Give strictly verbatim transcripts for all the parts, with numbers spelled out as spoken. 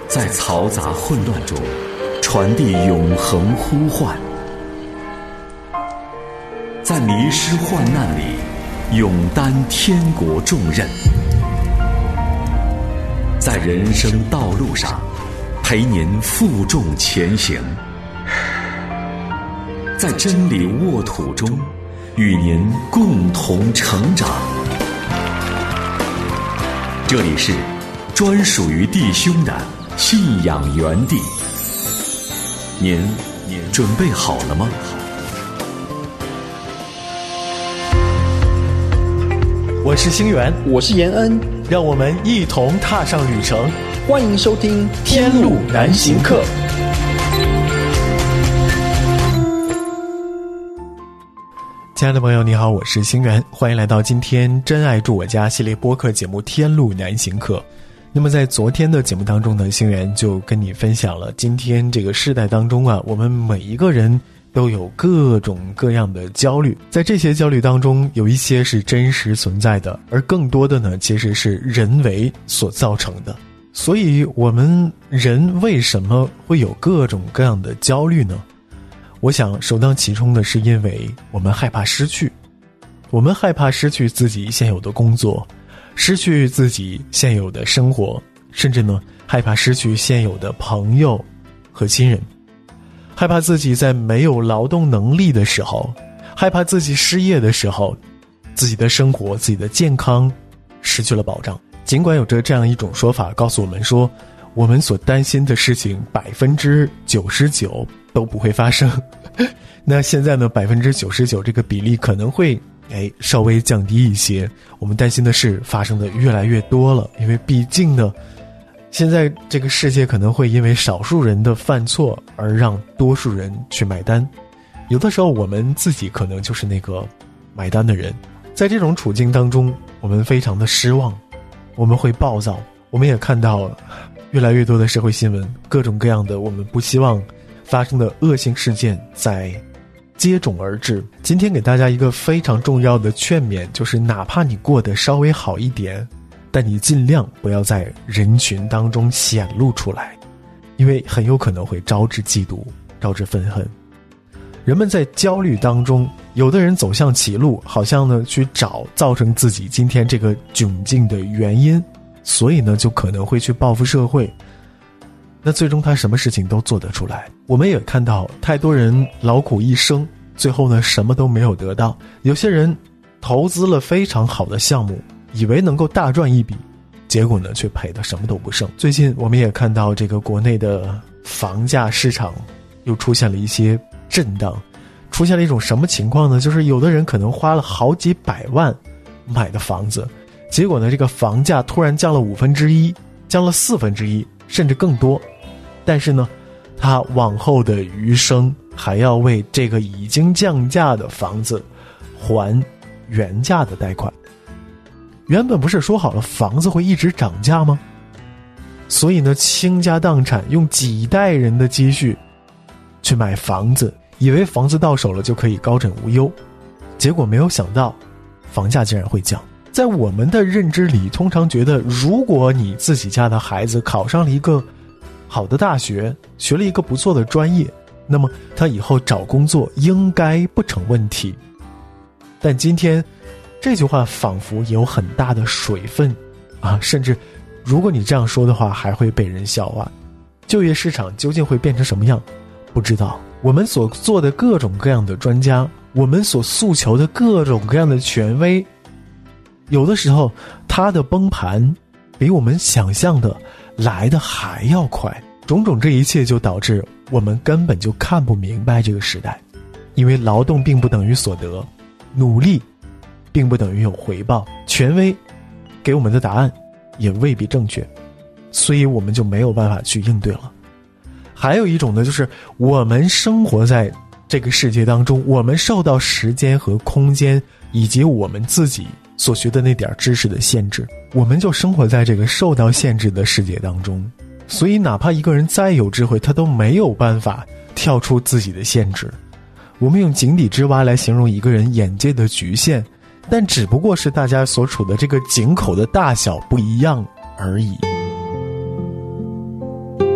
在嘈杂混乱中传递永恒呼唤，在迷失患难里勇担天国重任，在人生道路上陪您负重前行，在真理沃土中与您共同成长。这里是专属于弟兄的信仰园地，您准备好了吗？ 我是星源， 我是延恩， 让我们一同踏上旅程。 欢迎收听《天路难行客》。 亲爱的朋友你好，我是星源，欢迎来到今天真爱住我家系列播客节目《天路难行客》。那么在昨天的节目当中呢，星源就跟你分享了今天这个世代当中啊，我们每一个人都有各种各样的焦虑，在这些焦虑当中有一些是真实存在的，而更多的呢其实是人为所造成的。所以我们人为什么会有各种各样的焦虑呢？我想首当其冲的是因为我们害怕失去，我们害怕失去自己现有的工作，失去自己现有的生活，甚至呢害怕失去现有的朋友和亲人，害怕自己在没有劳动能力的时候，害怕自己失业的时候，自己的生活自己的健康失去了保障。尽管有着这样一种说法告诉我们说，我们所担心的事情百分之九十九都不会发生，那现在呢百分之九十九这个比例可能会哎稍微降低一些，我们担心的事发生的越来越多了，因为毕竟呢现在这个世界可能会因为少数人的犯错而让多数人去买单，有的时候我们自己可能就是那个买单的人。在这种处境当中，我们非常的失望，我们会暴躁，我们也看到越来越多的社会新闻，各种各样的我们不希望发生的恶性事件在接踵而至。今天给大家一个非常重要的劝勉，就是哪怕你过得稍微好一点，但你尽量不要在人群当中显露出来，因为很有可能会招致嫉妒，招致愤恨。人们在焦虑当中，有的人走向歧路，好像呢去找造成自己今天这个窘境的原因，所以呢就可能会去报复社会，那最终他什么事情都做得出来。我们也看到太多人劳苦一生，最后呢什么都没有得到。有些人投资了非常好的项目，以为能够大赚一笔，结果呢却赔得什么都不剩。最近我们也看到这个国内的房价市场又出现了一些震荡，出现了一种什么情况呢？就是有的人可能花了好几百万买的房子，结果呢这个房价突然降了五分之一，降了四分之一，甚至更多，但是呢他往后的余生还要为这个已经降价的房子还原价的贷款。原本不是说好了房子会一直涨价吗？所以呢倾家荡产，用几代人的积蓄去买房子，以为房子到手了就可以高枕无忧，结果没有想到房价竟然会降。在我们的认知里，通常觉得如果你自己家的孩子考上了一个好的大学，学了一个不错的专业，那么他以后找工作应该不成问题。但今天这句话仿佛有很大的水分啊，甚至如果你这样说的话还会被人笑话。就业市场究竟会变成什么样不知道，我们所做的各种各样的专家，我们所诉求的各种各样的权威，有的时候它的崩盘比我们想象的来的还要快。种种这一切就导致我们根本就看不明白这个时代，因为劳动并不等于所得，努力并不等于有回报，权威给我们的答案也未必正确，所以我们就没有办法去应对了。还有一种呢，就是我们生活在这个世界当中，我们受到时间和空间以及我们自己所学的那点知识的限制，我们就生活在这个受到限制的世界当中。所以哪怕一个人再有智慧，他都没有办法跳出自己的限制。我们用井底之蛙来形容一个人眼界的局限，但只不过是大家所处的这个井口的大小不一样而已。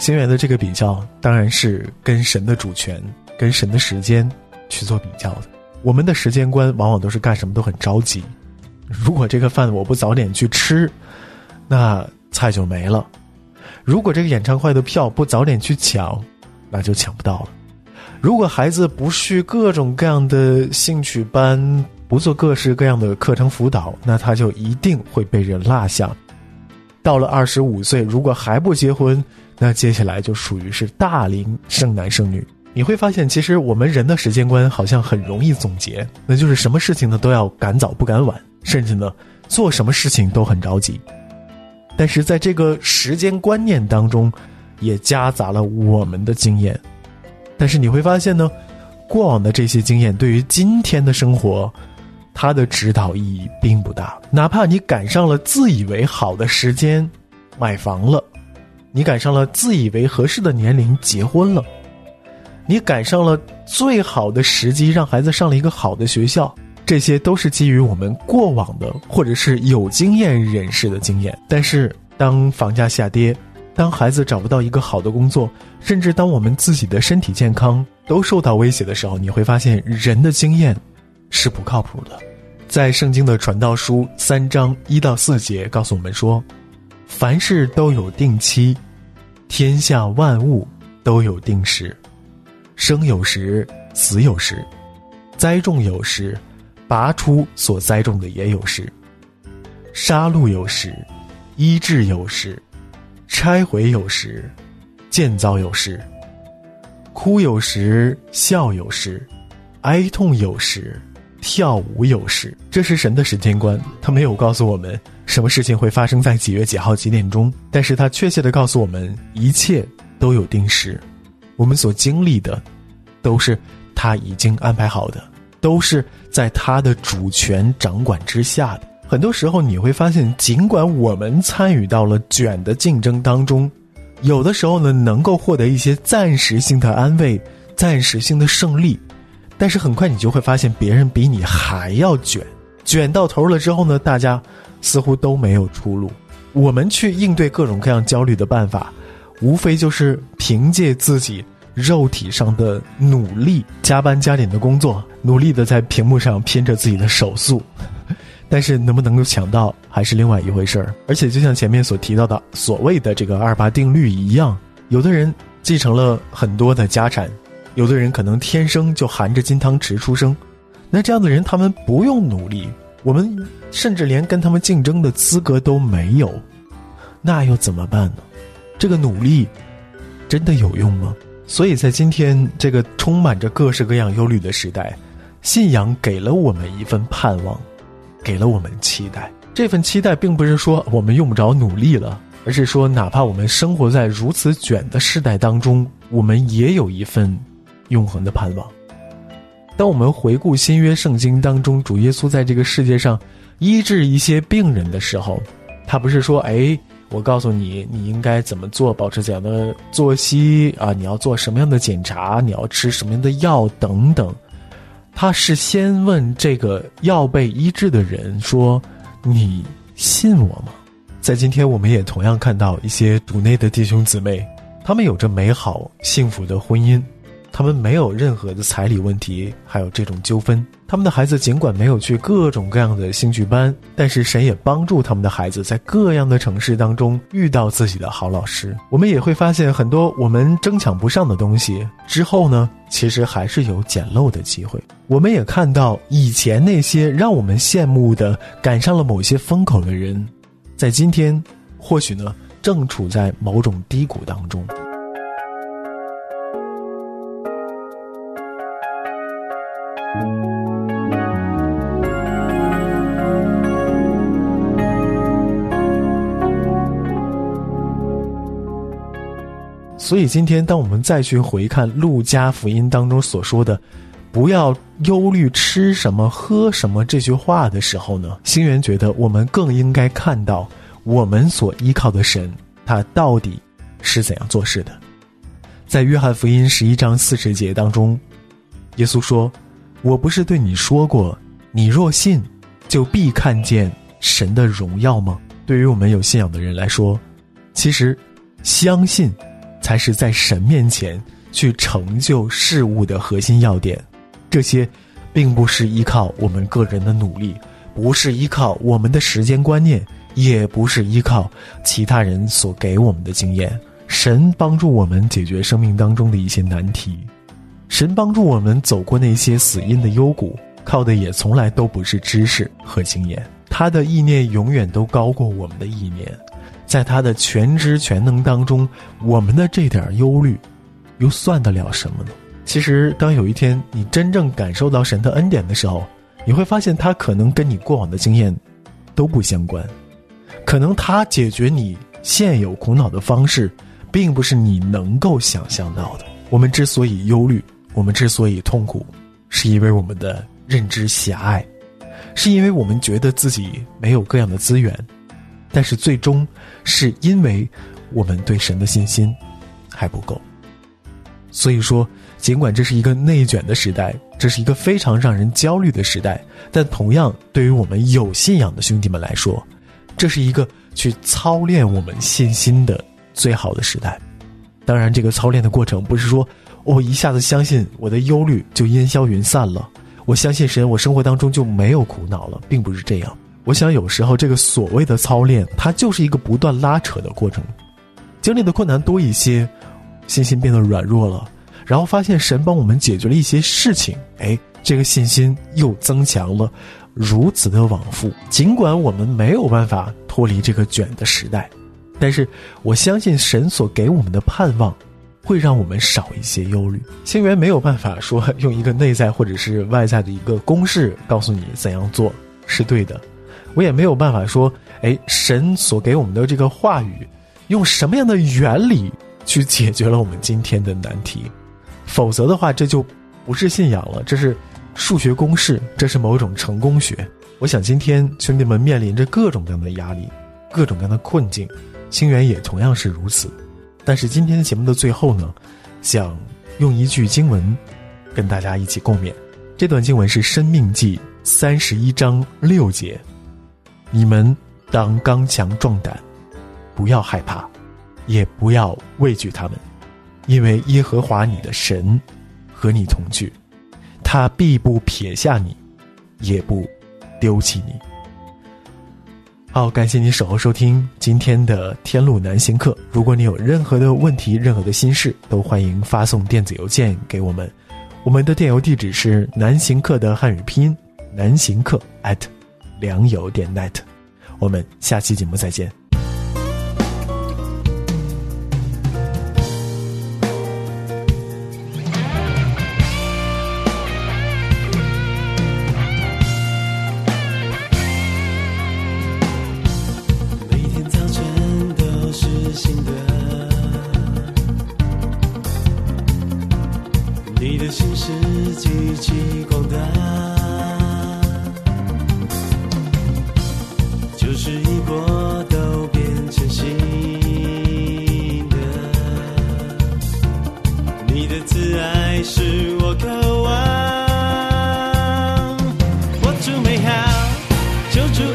星源的这个比较当然是跟神的主权跟神的时间去做比较的。我们的时间观往往都是干什么都很着急，如果这个饭我不早点去吃，那菜就没了；如果这个演唱会的票不早点去抢，那就抢不到了；如果孩子不去各种各样的兴趣班，不做各式各样的课程辅导，那他就一定会被人落下。到了二十五岁，如果还不结婚，那接下来就属于是大龄剩男剩女。你会发现，其实我们人的时间观好像很容易总结，那就是什么事情呢都要赶早不赶晚，甚至呢做什么事情都很着急。但是在这个时间观念当中，也夹杂了我们的经验。但是你会发现呢，过往的这些经验对于今天的生活，它的指导意义并不大。哪怕你赶上了自以为好的时间买房了，你赶上了自以为合适的年龄结婚了，你赶上了最好的时机让孩子上了一个好的学校，这些都是基于我们过往的或者是有经验人士的经验。但是当房价下跌，当孩子找不到一个好的工作，甚至当我们自己的身体健康都受到威胁的时候，你会发现人的经验是不靠谱的。在圣经的传道书三章一到四节告诉我们说，凡事都有定期，天下万物都有定时，生有时，死有时，栽种有时，拔出所栽种的也有时，杀戮有时，医治有时，拆毁有时，建造有时，哭有时，笑有时，哀痛有时，跳舞有时。这是神的时间观，他没有告诉我们什么事情会发生在几月几号几点钟，但是他确切地告诉我们一切都有定时。我们所经历的都是他已经安排好的，都是在他的主权掌管之下的。很多时候你会发现，尽管我们参与到了卷的竞争当中，有的时候呢能够获得一些暂时性的安慰，暂时性的胜利，但是很快你就会发现别人比你还要卷，卷到头了之后呢，大家似乎都没有出路。我们去应对各种各样焦虑的办法，无非就是凭借自己肉体上的努力，加班加点的工作，努力的在屏幕上拼着自己的手速，但是能不能够抢到还是另外一回事儿。而且就像前面所提到的所谓的这个二八定律一样，有的人继承了很多的家产，有的人可能天生就含着金汤匙出生，那这样的人他们不用努力，我们甚至连跟他们竞争的资格都没有，那又怎么办呢？这个努力真的有用吗？所以在今天这个充满着各式各样忧虑的时代，信仰给了我们一份盼望，给了我们期待。这份期待并不是说我们用不着努力了，而是说哪怕我们生活在如此卷的世代当中，我们也有一份永恒的盼望。当我们回顾新约圣经当中主耶稣在这个世界上医治一些病人的时候，他不是说哎，我告诉你你应该怎么做，保持怎样的作息啊，你要做什么样的检查，你要吃什么样的药等等。他是先问这个要被医治的人说，你信我吗？在今天我们也同样看到一些主内的弟兄姊妹，他们有着美好幸福的婚姻，他们没有任何的彩礼问题，还有这种纠纷。他们的孩子尽管没有去各种各样的兴趣班，但是神也帮助他们的孩子在各样的城市当中遇到自己的好老师。我们也会发现很多我们争抢不上的东西之后呢，其实还是有捡漏的机会。我们也看到以前那些让我们羡慕的赶上了某些风口的人，在今天或许呢正处在某种低谷当中。所以今天当我们再去回看路加福音当中所说的不要忧虑吃什么喝什么这句话的时候呢，星源觉得我们更应该看到我们所依靠的神他到底是怎样做事的。在约翰福音十一章四十节当中，耶稣说，我不是对你说过，你若信就必看见神的荣耀吗？对于我们有信仰的人来说，其实相信才是在神面前去成就事物的核心要点。这些并不是依靠我们个人的努力，不是依靠我们的时间观念，也不是依靠其他人所给我们的经验。神帮助我们解决生命当中的一些难题，神帮助我们走过那些死荫的幽谷，靠的也从来都不是知识和经验，他的意念永远都高过我们的意念。在他的全知全能当中，我们的这点忧虑又算得了什么呢？其实当有一天你真正感受到神的恩典的时候，你会发现他可能跟你过往的经验都不相关，可能他解决你现有苦恼的方式并不是你能够想象到的。我们之所以忧虑，我们之所以痛苦，是因为我们的认知狭隘，是因为我们觉得自己没有各样的资源，但是最终是因为我们对神的信心还不够。所以说，尽管这是一个内卷的时代，这是一个非常让人焦虑的时代，但同样对于我们有信仰的兄弟们来说，这是一个去操练我们信心的最好的时代。当然，这个操练的过程不是说我、哦、一下子相信我的忧虑就烟消云散了，我相信神，我生活当中就没有苦恼了，并不是这样。我想有时候这个所谓的操练，它就是一个不断拉扯的过程。经历的困难多一些，信心变得软弱了，然后发现神帮我们解决了一些事情，哎，这个信心又增强了，如此的往复。尽管我们没有办法脱离这个卷的时代，但是我相信神所给我们的盼望会让我们少一些忧虑。星源没有办法说用一个内在或者是外在的一个公式告诉你怎样做是对的，我也没有办法说，哎，神所给我们的这个话语用什么样的原理去解决了我们今天的难题。否则的话，这就不是信仰了，这是数学公式，这是某种成功学。我想今天兄弟们面临着各种各样的压力，各种各样的困境，星源也同样是如此。但是今天的节目的最后呢，想用一句经文跟大家一起共勉。这段经文是申命记三十一章六节，你们当刚强壮胆，不要害怕，也不要畏惧他们，因为耶和华你的神和你同去，他必不撇下你，也不丢弃你。好，感谢你守候收听今天的天路难行课。如果你有任何的问题，任何的心事，都欢迎发送电子邮件给我们。我们的电邮地址是难行课的汉语拼音，难行课 at 良友点 net。我们下期节目再见。 你的心是极其广大，旧事已过都变成新的，你的慈爱是我渴望，活出美好，救主